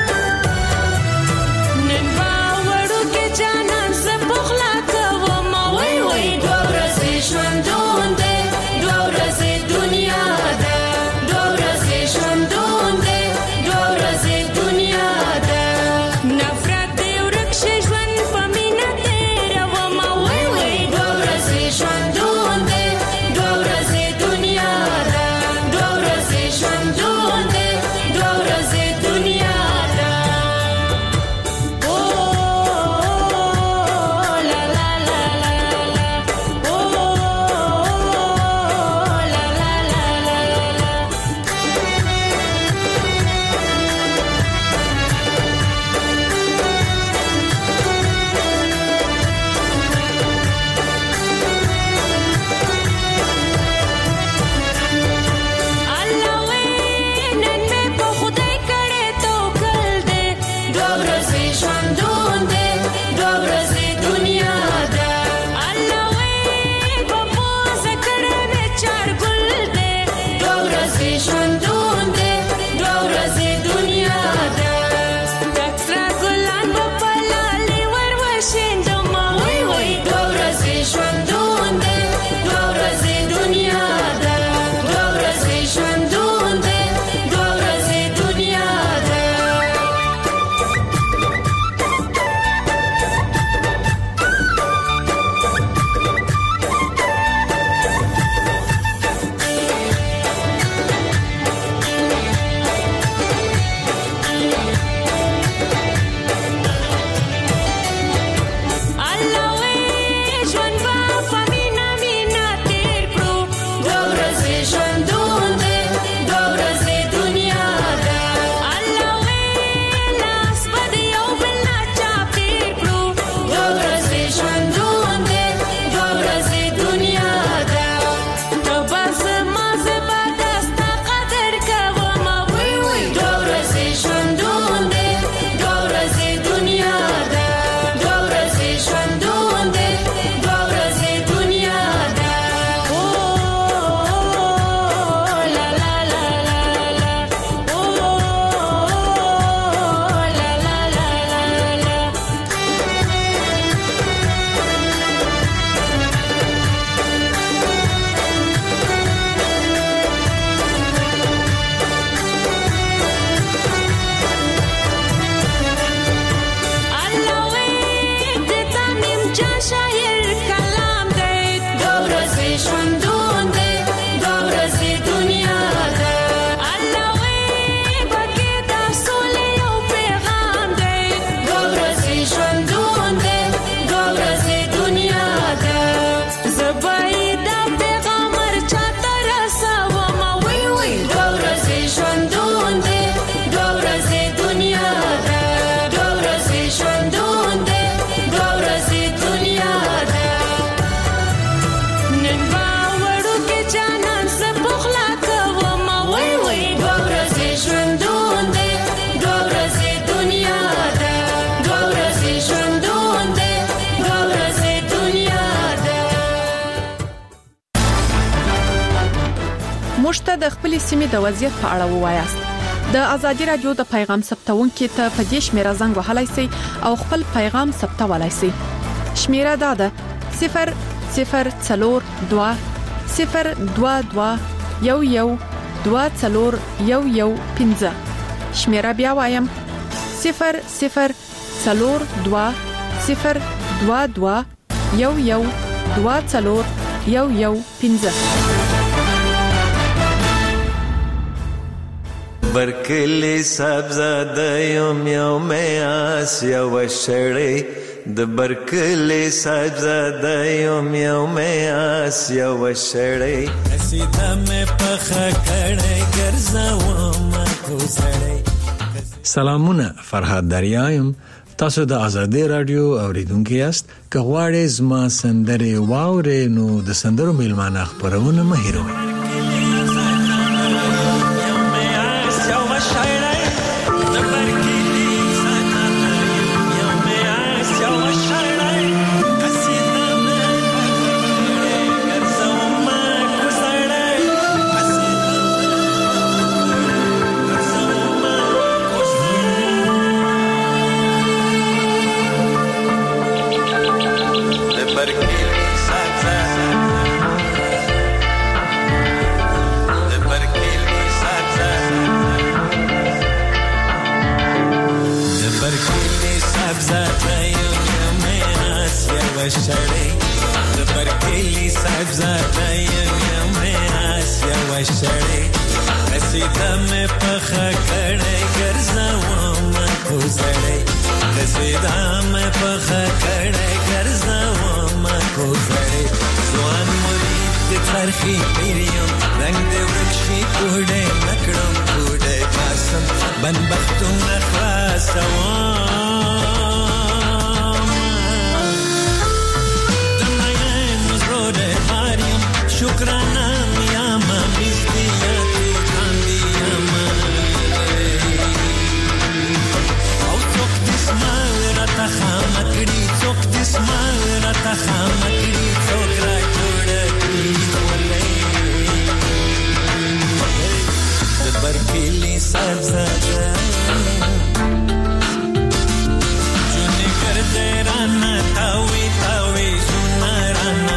موږ ته د خپل سیمې د وضعیت په اړه ووایاست. د ازادي رادیو د پیغام ثبتونکو ته په دې شمیره زنګ وهلای شئ او خپل پیغام ثبتولای شئ. شمیره داده صفر صفر څلور دوه صفر دوه دوه یو یو دوه څلور یو یو پنځه. شمیره بیا وایم صفر صفر څلور دوه صفر دوه دوه یو یو دوه څلور یو یو پنځه. برکلی سبزاده یم یوم آسیا و شړی د برکلی سبزاده یم یوم آسیا و شړی قصیده مې پخه کړی ګرځوم کوسړی. سلامونه، فرهاد دریایم. تاسو د آزادی رادیو اوریدونکو یاست. که غواړئ زما سندرې واورئ نو د سندرو میلمانه خپرونه مه هېروئ. شړې د برکلی سبزاده یم یوم آسیا و شړې قصیده مې پخه کړی ګرځوم کوسړی قصیده مې پخه کړی ګرځوم کوسړی. ځوان مرید د فرخي پیر یم رنګ د ورکشي کوډې نکړم کوډې پاسم بنبختونه خلاصوم شکرانه میاما مزدیاتی کاندیاما او څوک دسما راته خامکړي څوک دسما راته خامکړي څوک را جوړ کړي ولې د برکلی سبزاده جونې ګرځې رانه تاوي تاوي زونه رانه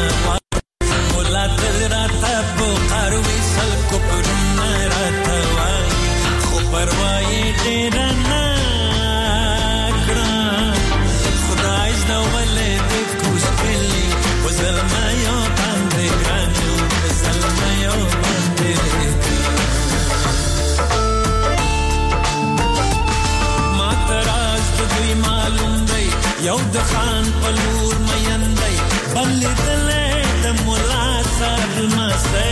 یو د خان پلور میندای بل دلې د مولا صاحب مسته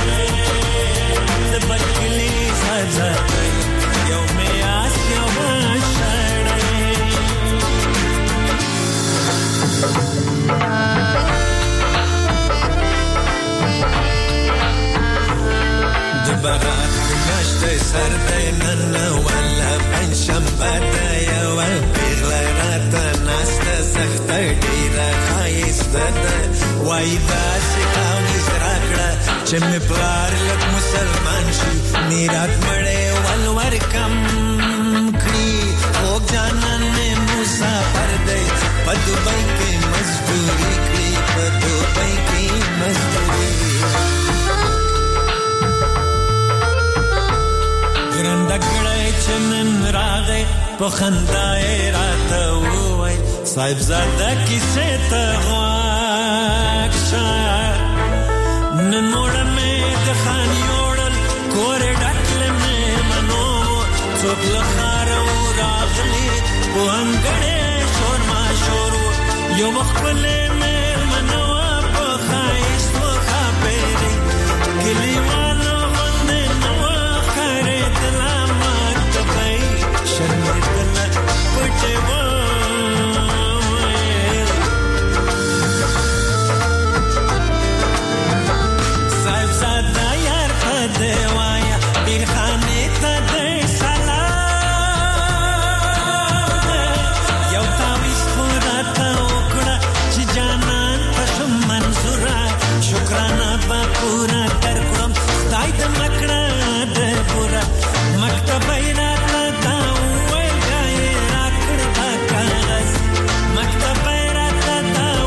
د برکلی سبزاده یو مې آس یو شړې د برات نشته سر دې نن ولا پنځشنبه ده یو پیغله ناسته سخته ډیره ښایسته ده وایي داسې کامیز راکړه چې مې پلار لږ مسلمان شي میرات مړی ولور کم کړي خوږ جانان مې مسافر دی په دوبۍ کې مزدوري کړي په دوبۍ کې مزدوري ګرنده کړی چې نن راغی په خندا یې راته وویل صاحبزاده کیسې ته غوږ شه نن موړه مې د خان یوړل کورې ډک له مېلمنو څوک له ښاره و راغلي په انګړې شور ماشور و یو وخت ښکلې مېلمنه وه په ښایست و ښاپېرې کلیوالو غوندې نه وه ښکارېدله ماته به یې شرمېدله پټې وویل صاحبزاده یار ته دې وایه بیرخانې ته دې سلام یو تاویز خو راته وکړه چې جانان ته شم منظوره شکرانه به پوره درکړم خدای د مکړه د پوره مکتبه یې راته دا وویل بیا یې راکړ دا کاغذ مکتبه یې راته دا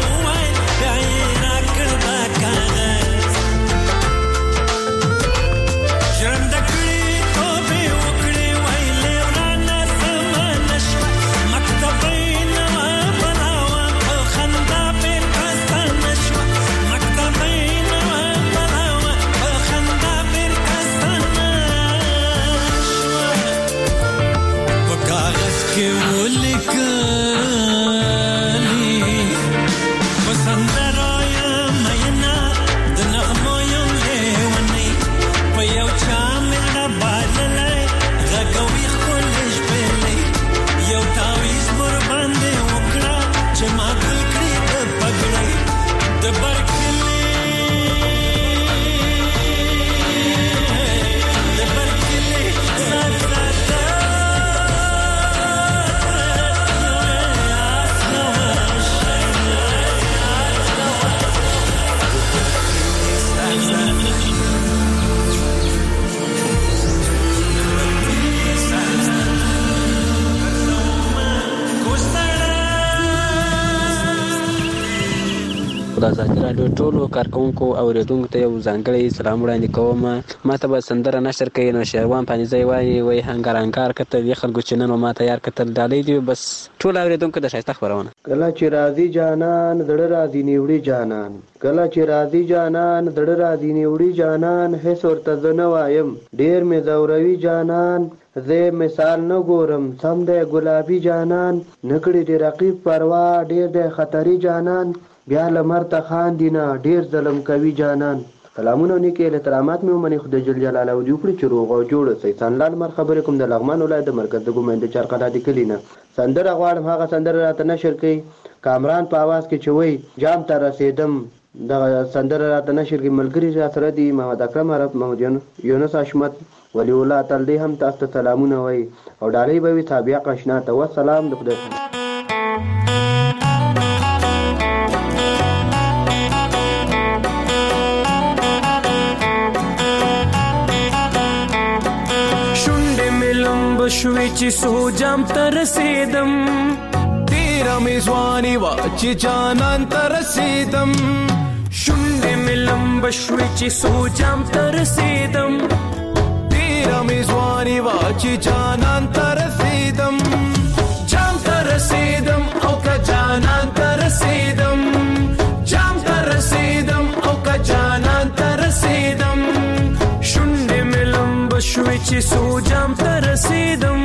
د آزادي راډیو ټولو کارکونکو او اوریدونکو ته یو ځانګړی سلام وړاندې کوم. ما ته به سندره نشر کوي نو شهروان پانیزی وایي وایي هنګار هنګار کتل یې خلکو چې نن ما ته یار کتل ډالۍ دي. بس ټول اوریدونکو د ښایسته خپرونه. کله چې راځي جانان زړه راځي نیوړي جانان، کله چې راځي جانان زړه راځي نیوړي جانان، هیڅ ورته زه نه وایم ډېر مې ځوروي جانان، زه مثال نه ګورم سم دی ګلابي جانان، نکړي د رقیب پروا ډېر دی خطري جانان، بیا لمر ته خاندي نه ډېر ظلم کوي جانان. سلامونه نیکې احترامات مې ومني خدای جل جلاله دې وکړي چې روغ او جوړ اوسئ. سنلال مر خبرې کوم د لغمان ولایت د مرکز د ګومېند چارقلا د کلي نه. سندره غواړم هغه سندره راته نشر کړي کامران په اواز کې چې وایي جام ته رسېدم. دغه سندره راته نشر کړي ملګري را سره دي محمد اکرم عرب، محمد یونس حشمت، ولی الله تل دې هم تاسو ته سلامونه وایي او ډالۍ به وي تابعه قشنا ته. والسلام د خدای څخه. شوی چې سو جام تر رسیدم، تیرا میزوانی وا چې جانان تر رسیدم، شونډې ملم بشوی چې سو جام تر رسیدم، تیرا میزوانی وا چې جانان تر رسیدم، جام تر رسیدم او کا جانان تر رسیدم، جام تر رسیدم او کا جانان تر رسیدم، شونډې ملم بشوی چې سو جام تر رسیدم.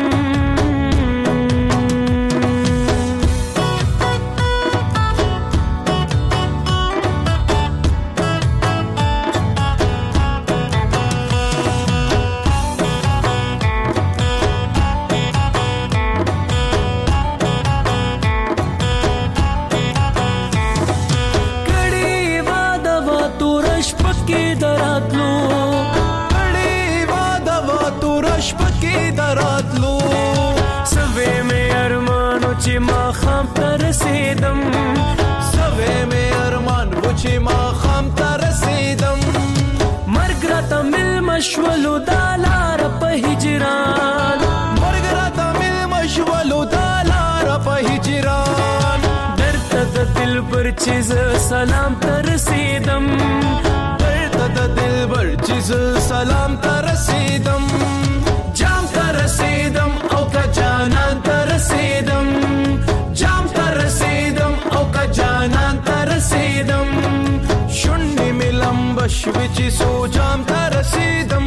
کړي واده وا تورش پکې دراتلو، دراتلو سوي مې ارمانو چې ما خام ته رسیدم، سوي مې ارمانو چې ما خام ته رسیدم، مرګ راته مل مشولو دا لار په هجران، مرګ راته مل مشولو دا لار په هجران، درته د دل پر چې سلام ته رسیدم، درته د دل پر چې سلام ته رسیدم، جام ته رسیدم او کا جانان ته رسیدم، جام ته رسیدم او کا جانان ته رسیدم، شونډې مې لمبه شوې چې سو جام ته رسیدم.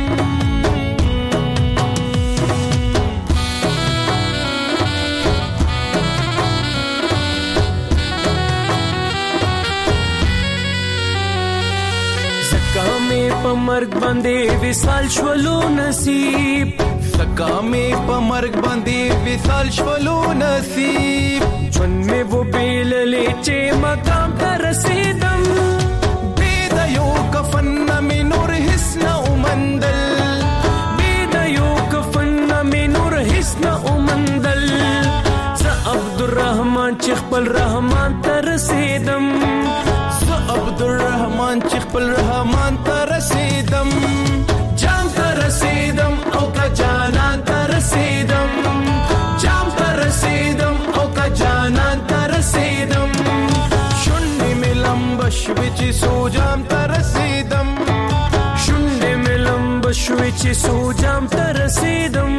زکا مې په مرګ باندې وصال شولو نصیب، زکا مې په مرګ باندې وصال شولو نصیب، ژوند مې و بیللې چې مقام ته رسیدم، بې د یو کفن نه مې نور هیڅ نه ومندل، بې د یو کفن نه مې نور هیڅ نه ومندل، زه عبدالرحمن چې خپل رحمان ته رسیدم، زه عبدالرحمن چې خپل رحمان ته رسیدم، جام ته رسیدم او کا جانان ته رسیدم، جام ته رسیدم او کا جانان ته رسیدم، شونډې مې لمبه شوې چې سو جام ته رسیدم، شونډې مې لمبه شوې چې سو جام ته رسیدم.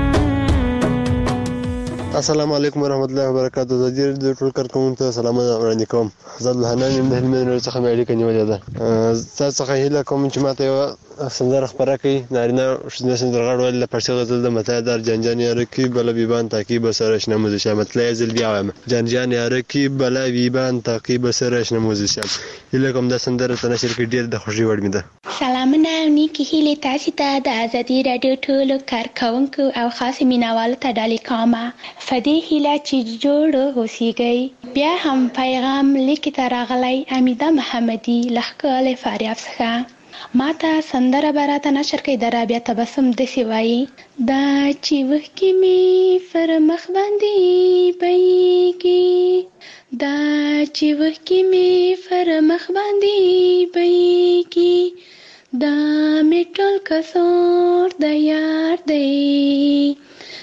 السلام علیکم ورحمۃ اللہ وبرکاتہ. د دې د ټول کارکونکو ته سلامونه وړاندې کوم. زه الحنان یم د هلمند څخه مې اړیکه نیولې ده. تاسو څخه هیله کوم چې ماته یو سندره خبره کړئ. نارینه ښځینه سندرغاړو ولې د پړسې غزل د متای دار جان جان یاره کی بله بیبان تاکیب سره اشنا موزیشم. مطلع زل بیا وایم جان جان یاره کی بله بیبان تاکیب سره اشنا موزیشم. هیله کوم دا سندره ته نشر کړئ. ډېر د خوښۍ وړ مې ده. سلامونه او نیکې هیلې تاسې ته د ازادي راډیو ټولو کارکوونکو او خاص مینوالو ته ډالۍ کومه. په دې هیله چې جوړ اوسیږئ. بیا هم پیغام لیکې ته راغلی امیده محمدي له ښکلي فاریاب څخه. ما ته سندره به راته نشر کړئ. د رابعه تبسم داسې وایي دا چې وښکې مې پر مخ باندې بهیږي، دا چې وښکې مې پر مخ باندې بهیږي، دا مې ټول کسور د یار دی،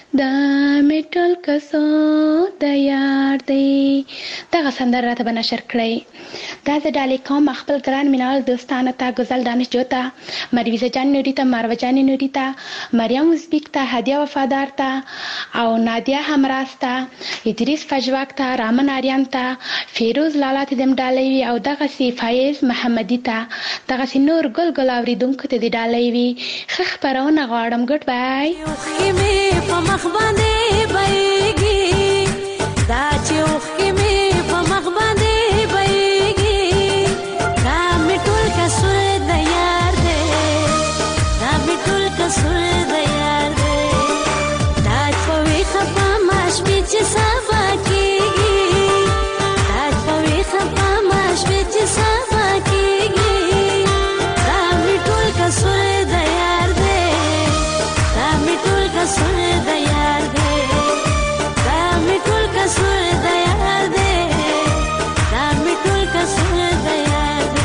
دا مې ټول کسو د یار دی. دغه سندره راته به نشر کړئ. دا زه ډالۍ کوم خپل ګران مینوال دوستانو ته، ګزل دانش جو ته، مرویزه جان نوري ته، مروه جان نوري ته، مریم ازبیک ته، هدیه وفادار ته او نادیه همراز ته، ادریس فجواک ته، رامن آریان ته، فیروز لالا ته دم ډالۍ وي او دغسې فایز محمدي ته، دغسې نور ګل ګل اورېدونکو ته دې ډالۍ وي. ښه خپرونه غواړم. ګډ بای. اوښکې مې په مخ باندې بهیږي، دا چې اوښکې مې په مخ باندې بهیږي، دا مې ټول کسور د یار دی، دا مې ټول کسور د یار دی، دا په ویښه په ما شپې چې صفا کېږي، دا په ویښه په ما شپې چې صفا کېږي، دا مې ټول کسور د یار دی، دا مې ټول کسور د یار دی، دا مې ټول کسور د یار دی، دا مې ټول کسور د یار دی.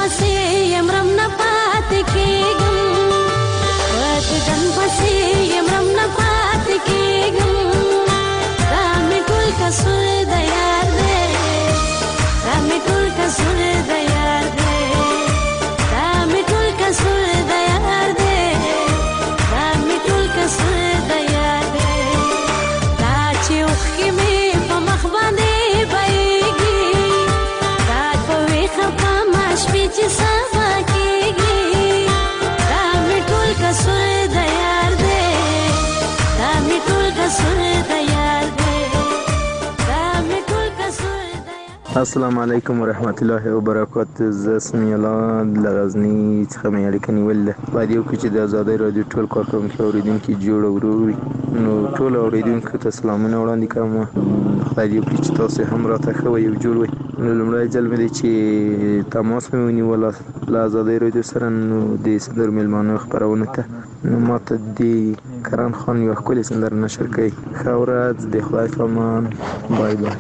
پسې یمرم نه پاتې کېږم په دګن پسې یمرم نه پاتې کېږم دا مې ټول کسور د یار دی دا مې ټول کسور د یار دی دا مې ټول کسور د یار دی دا مې ټول کسور د یار دی دا چې اوښکې مې په مخ باندې بهیږي دا په ویښه په ما شپې چې سبا کېږي دا مې ټول کسور د یار دی دا مې ټول کسور د یار دی دا مې ټول کسور السلام علیکم ورحمت الله وبرکاته. زه سمیع الله له غزني څخه مې اړیکه نیولې ده. په دې کې چې د ازادۍ راډیو ټول کارکوونکي اورېدونکي جوړ او ورور وي نو ټول اورېدونکو ته سلامونه وړاندې کوم. خدای دې وکړي چې تاسو هم راته ښه وئ او جوړ وئ. نو لومړی ځل مې دی چې تماس مې ونیوله له ازادۍ راډیو سره نو د سندرو میلمانو خپرونو ته نو ما ته د کرن خان یوه ښکلې سندره نشر کوي. ښه ورځ، د خدای په امان. بای بای.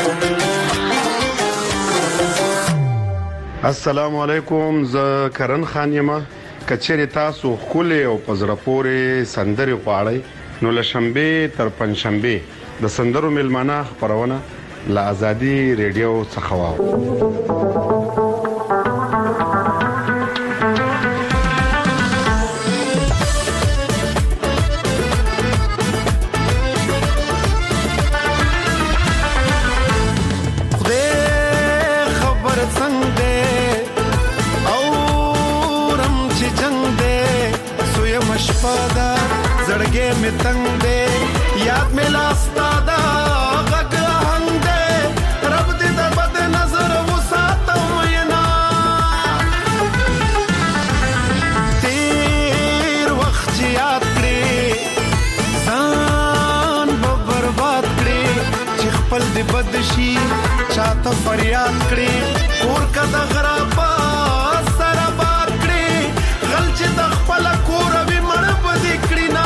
السلام علیکم. زه کرن خان یم. کچېرې تاسو ښکلې او په زړه پورې سندرې غواړئ نو له شنبې تر پنجشنبې د سندرو میلمانه خپرونه له ازادي ریډیو څخه واورئ. زړګې مې تنگ دے یاد مې لاستا دا غږ هنګ دے رب دې د بد نظر وساتو مینا تیر وخت یاد کړې ځان به برباد کړې چې خپل دې بد شي چاته فریاد کړې کور کا د غرابا سره باد کړې غل چې د خپل کور وي مړ بدې کړې نا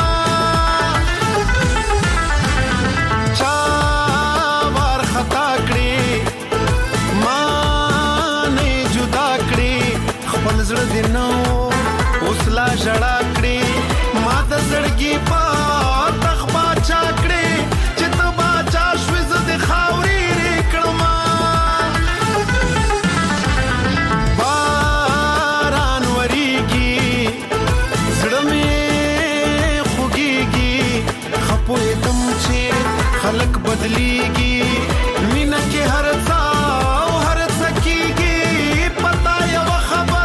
زړه دې نو اوس لا ژړا کړې ما د زړګي په تخبا چا کړې چې ته باچا شوې زه د خاورې رې کړم باران وریږي زړه مې خوږېږي خپوهېدم چې خلک بدلېږي مینه کې هر څه او هر څه کېږي پتا یوه خبره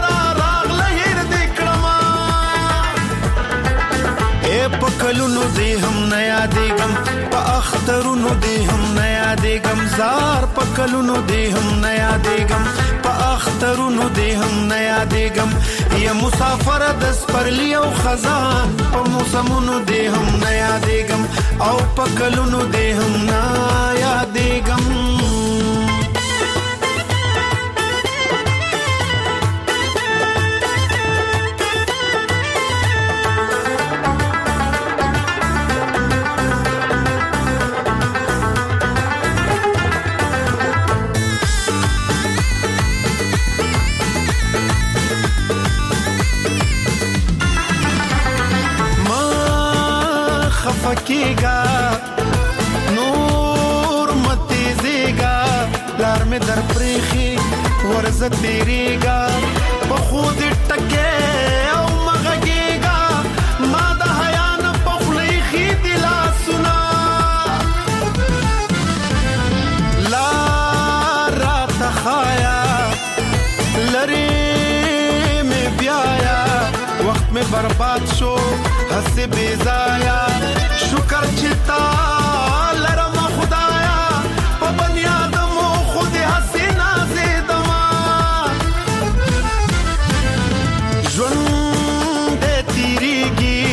پکلونو دې هم نه یادېږم په اخترونو دې هم نه یادېږم زار پکلونو دې هم نه یادېږم په اخترونو دې هم نه یادېږم یا مسافر د سپرلی او خزان په موسمونو دې هم نه یادېږم او پکلونو دې هم نه یادېږم کېږه نور متیزېږه لار مې در پرېښې ورزه تېرېږه په خو دې ټکې او مغږېږه ما د حیا نه په خوله ایښي دي لاسونه لار راته ښایه لرې مې بیایه وخت مې برباد شو هسې بې ځایه شکر چې تا لرم خدایا په بنی آدمو خود هسې نازېدما ژوند دې تېرېږي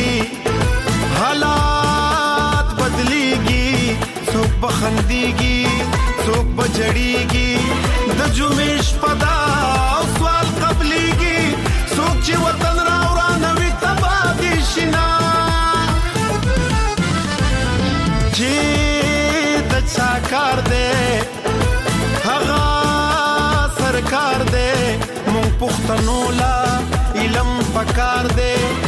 حالات بدلېږي څوک به خندېږي څوک به جړېږي د جمعې شپه ده او سوال قبلېږي څوک چې وطن راورانوي تباه دې شي نه چې د چا کار دی هغه سرکار دی مونږ پښتو پښتنو لا علم پکار دی